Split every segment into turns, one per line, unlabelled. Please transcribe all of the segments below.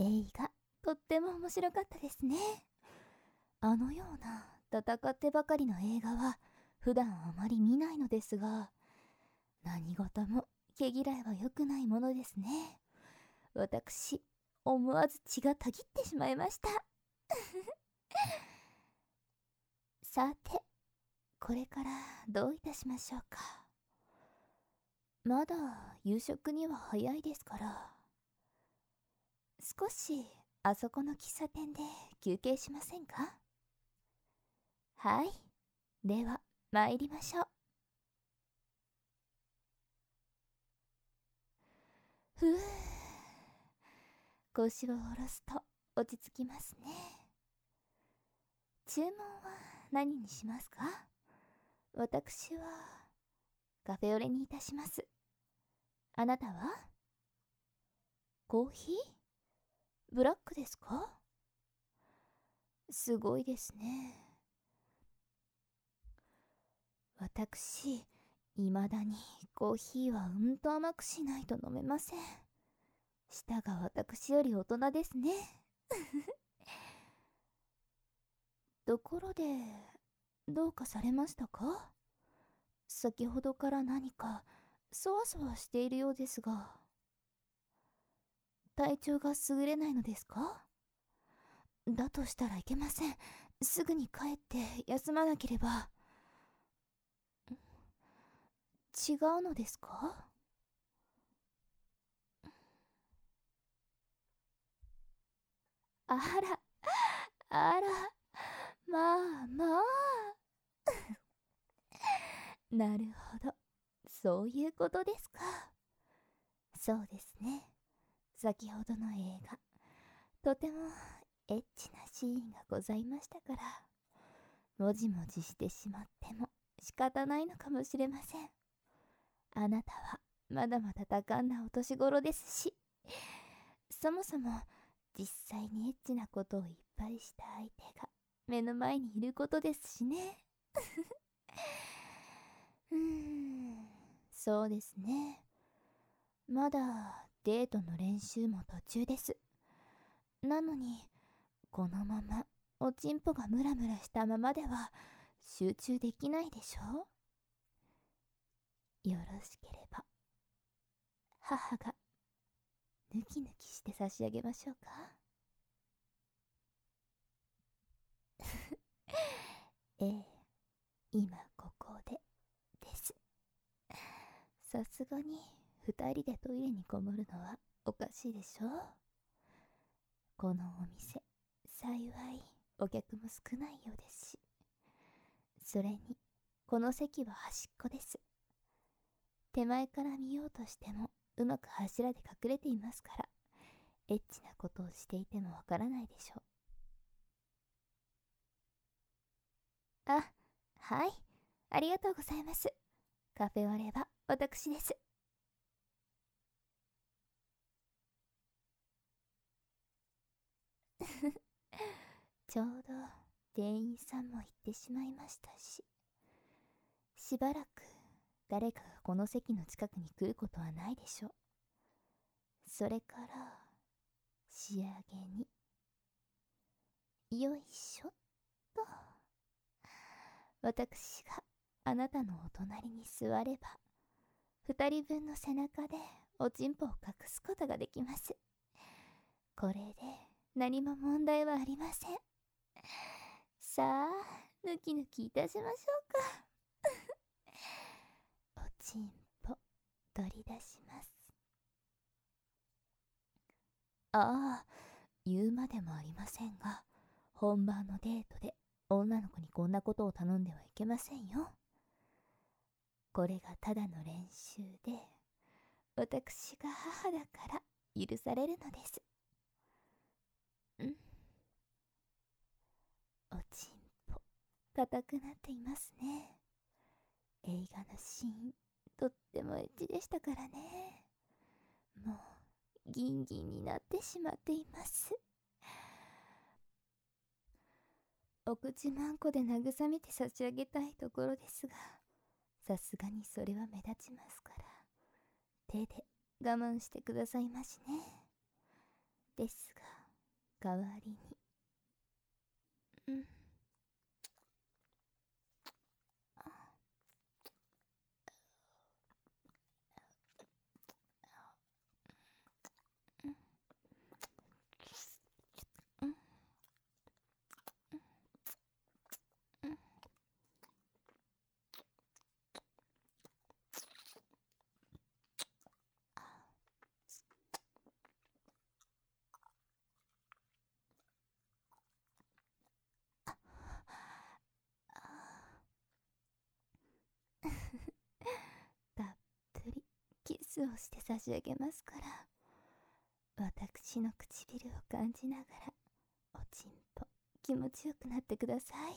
映画、とっても面白かったですね。あのような戦ってばかりの映画は普段あまり見ないのですが、何事も毛嫌いは良くないものですね。私、思わず血がたぎってしまいました。さて、これからどういたしましょうか。まだ夕食には早いですから、少しあそこの喫茶店で休憩しませんか。はい、では参りましょう。ふう、腰を下ろすと落ち着きますね。注文は何にしますか。私はカフェオレにいたします。あなたは。コーヒー、ブラックですか。すごいですね。私、未だにコーヒーはうんと甘くしないと飲めません。舌が私より大人ですね。ところで、どうかされましたか。先ほどから何かそわそわしているようですが。体調が優れないのですか。だとしたらいけません。すぐに帰って休まなければ。違うのですか。あら、あら、まあまあ。なるほど、そういうことですか。そうですね。先ほどの映画、とてもエッチなシーンがございましたから、もじもじしてしまっても仕方ないのかもしれません。あなたはまだまだ多感なお年頃ですし、そもそも実際にエッチなことをいっぱいした相手が目の前にいることですしね。そうですね。まだデートの練習も途中です。なのに、このままおちんぽがムラムラしたままでは集中できないでしょ。よろしければ母がヌキヌキして差し上げましょうか。ええ、今ここでです。さすがに2人でトイレにこもるのはおかしいでしょう。このお店、幸いお客も少ないようですし、それにこの席は端っこです。手前から見ようとしてもうまく柱で隠れていますから、エッチなことをしていてもわからないでしょう。あ、はい、ありがとうございます。カフェオレは私です。ちょうど店員さんも行ってしまいましたし、しばらく誰かがこの席の近くに来ることはないでしょう。それから仕上げに、よいしょっと、私があなたのお隣に座れば、2人分の背中でおちんぽを隠すことができます。これで何も問題はありません。さあ、ぬきぬきいたしましょうか。おちんぽ取り出します。ああ、言うまでもありませんが、本番のデートで女の子にこんなことを頼んではいけませんよ。これがただの練習で、私が母だから許されるのです。おちんぽ硬くなっていますね。映画のシーン、とってもエッチでしたからね。もうギンギンになってしまっています。お口まんこで慰めて差し上げたいところですが、さすがにそれは目立ちますから、手で我慢してくださいましね。ですが、 代わりに。うん。たっぷりキスをして差し上げますから、私の唇を感じながらおちんぽ気持ちよくなってください。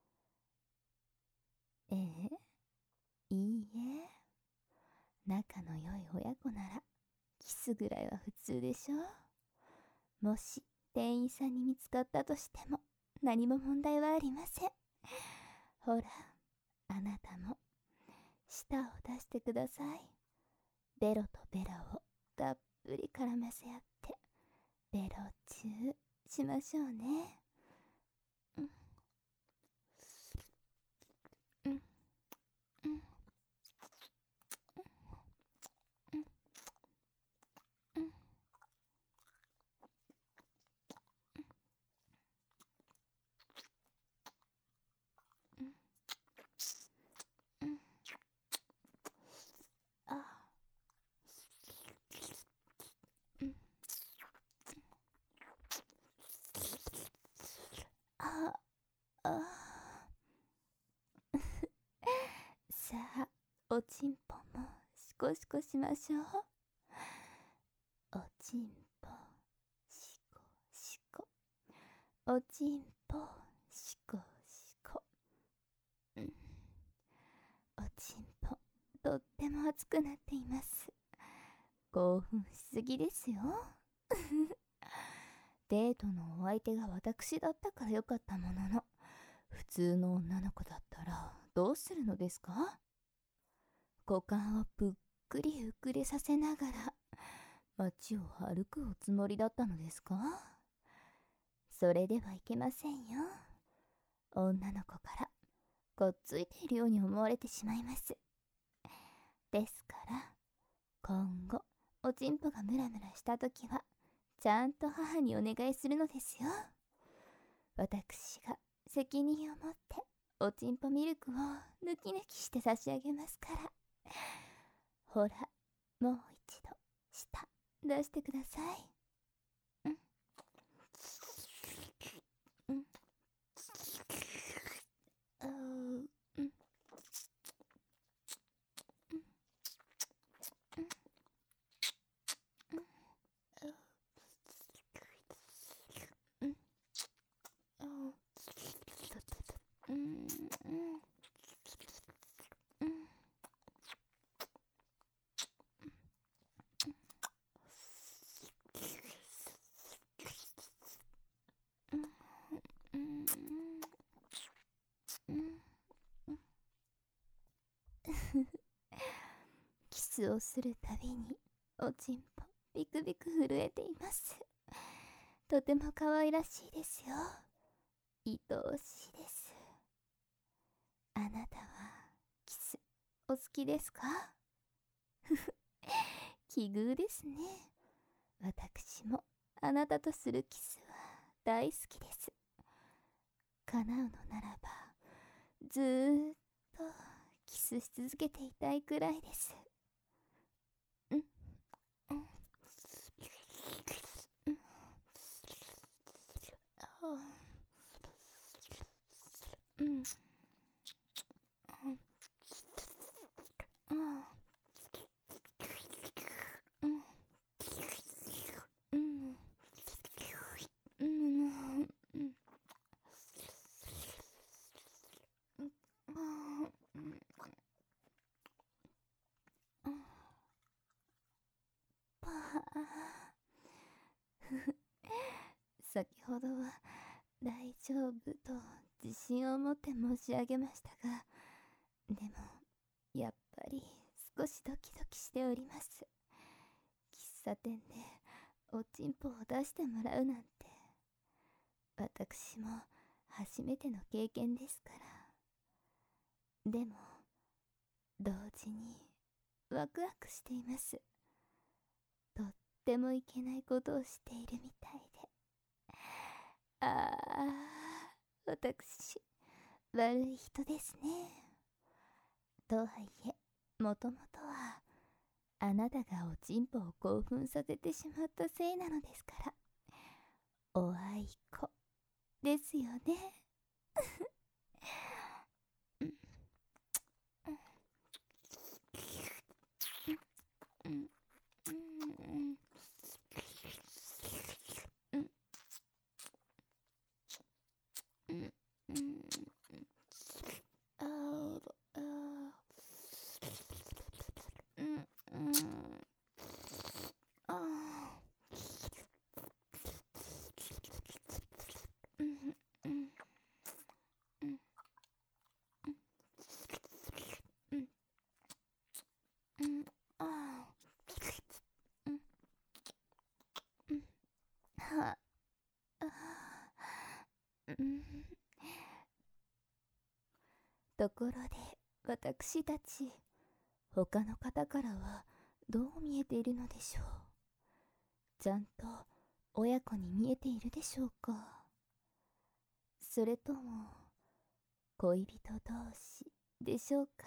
いいえ、仲の良い親子ならキスぐらいは普通でしょう。もし店員さんに見つかったとしても何も問題はありません。ほら、あなたも舌を出してください。ベロとベロをたっぷり絡ませ合ってベロチューしましょうね。うんうんうんうんうんうんうん。あうんああ。さあ、おちんぽもシコシコしましょう。おちんぽシコシコ、おちんぽシコシコ。うん、おちんぽとっても熱くなっています。興奮しすぎですよ。デートのお相手が私だったからよかったものの、普通の女の子だったらどうするのですか？股間をぷっくり膨れさせながら街を歩くおつもりだったのですか？それではいけませんよ。女の子からこっついているように思われてしまいます。ですから今後おちんぽがムラムラしたときはちゃんと母にお願いするのですよ。私が責任を持っておちんぽミルクを抜き抜きして差し上げますから。ほら、もう一度舌出してください。うんうんうんうんうんうんうんキスをするたびにおちんぽビクビク震えています。とても可愛らしいですよ。愛おしいです。あなたはキスお好きですか？奇遇ですね。私もあなたとするキスは大好きです。叶うのならばずーっとキスし続けていたいくらいです。うんうんうんうんうんうんうんうんうんパー。先ほどは大丈夫と自信を持って申し上げましたが、でもやっぱり少しドキドキしております。喫茶店でおちんぽを出してもらうなんて私も初めての経験ですから。でも、同時にワクワクしています。とってもいけないことをしているみたいで。ああ、私、悪い人ですね。とはいえ、もともとは、あなたがおちんぽを興奮させてしまったせいなのですから。おあいこ、ですよね。ところで私たち、他の方からはどう見えているのでしょう。ちゃんと親子に見えているでしょうか。それとも恋人同士でしょうか。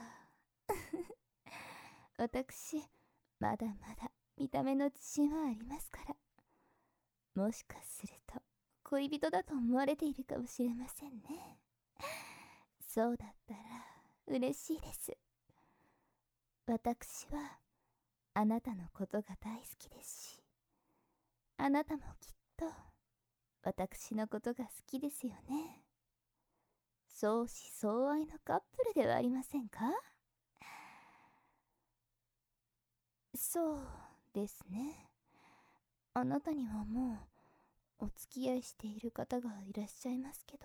私、まだまだ見た目の自信はありますから。もしかすると恋人だと思われているかもしれませんね。そうだったら嬉しいです。私はあなたのことが大好きですし、あなたもきっと私のことが好きですよね。相思相愛のカップルではありませんか。そうですね。あなたにはもうお付き合いしている方がいらっしゃいますけど、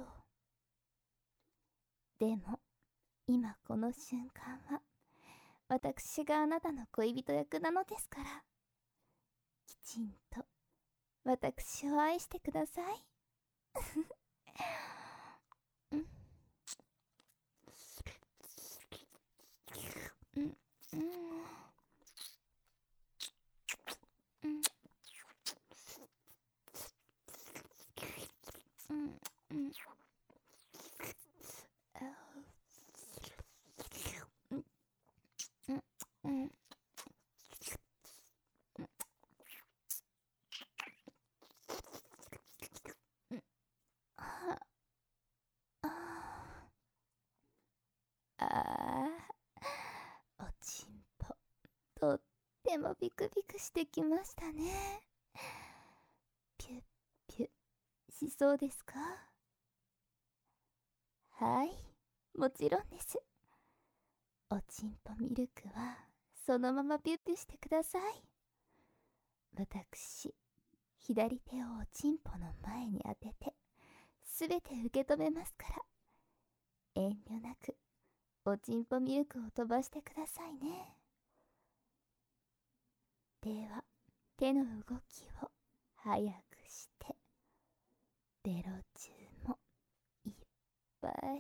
でも今この瞬間は私があなたの恋人役なのですから、きちんと私を愛してください。ああ、おちんぽ、とってもビクビクしてきましたね。ピュッピュッしそうですか。はい、もちろんです。おちんぽミルクはそのままピュッピュしてください。私、左手をおちんぽの前に当ててすべて受け止めますから、遠慮なくおちんぽミルクを飛ばしてくださいね。では、手の動きを早くして、ベロ中もいっぱい。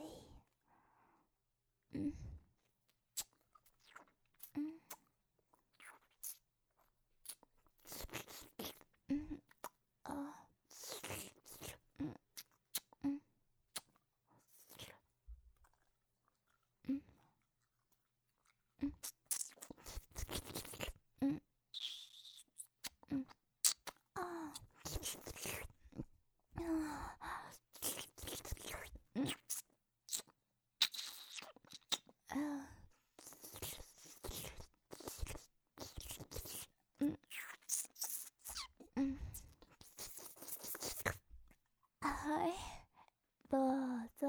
はい、どうぞ。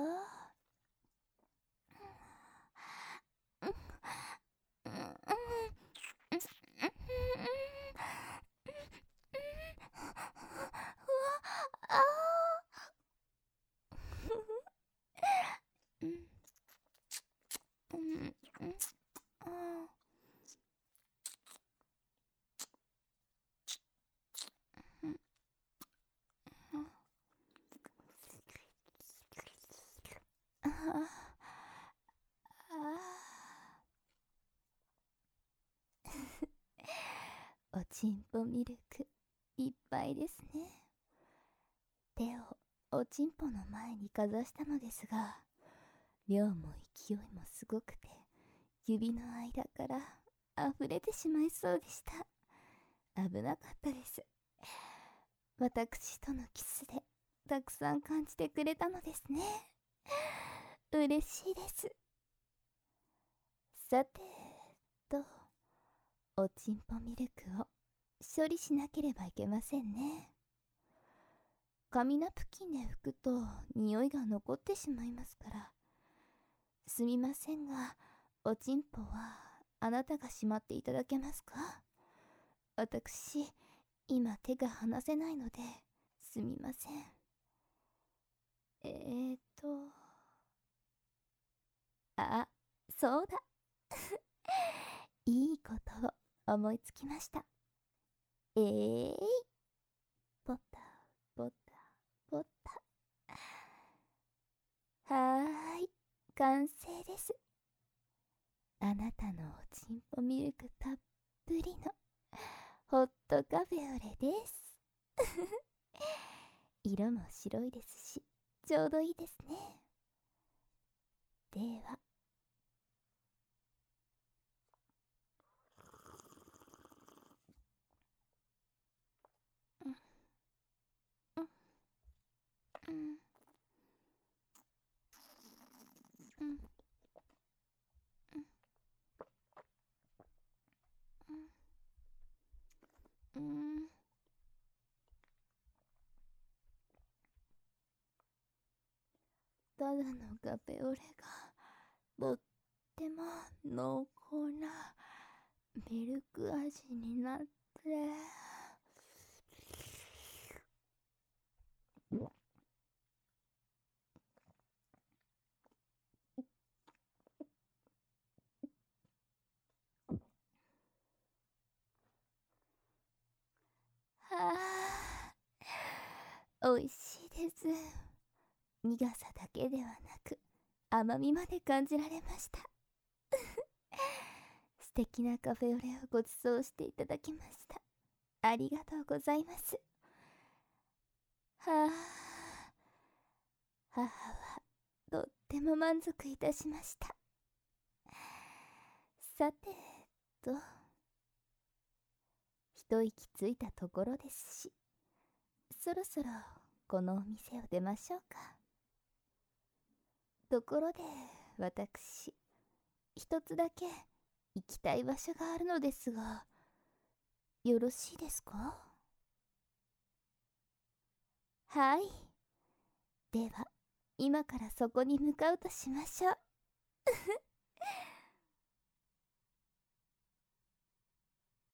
ちんぽミルクいっぱいですね。手をおちんぽの前にかざしたのですが、量も勢いもすごくて、指の間から溢れてしまいそうでした。危なかったです。私とのキスでたくさん感じてくれたのですね。嬉しいです。さてと、おちんぽミルクを処理しなければいけませんね。紙ナプキンで拭くと匂いが残ってしまいますから。すみませんが、おちんぽはあなたがしまっていただけますか？私、今手が離せないので、すみません。あ、そうだ。いいことを思いつきました。ポタ、ポタ、ポタ。はーい、完成です。あなたのおちんぽミルクたっぷりのホットカフェオレです。色も白いですし、ちょうどいいですね。では、うん、うん、うん、うん、うん、うん。ただのカフェオレがとっても濃厚なミルク味になって、はあ、おいしいです。苦さだけではなく甘みまで感じられました。素敵なカフェオレをご馳走していただきました。ありがとうございます。はあ、母はとっても満足いたしました。さてと、一息ついたところですし、そろそろこのお店を出ましょうか。ところで私、一つだけ行きたい場所があるのですが、よろしいですか？はい。では、今からそこに向かうとしましょう。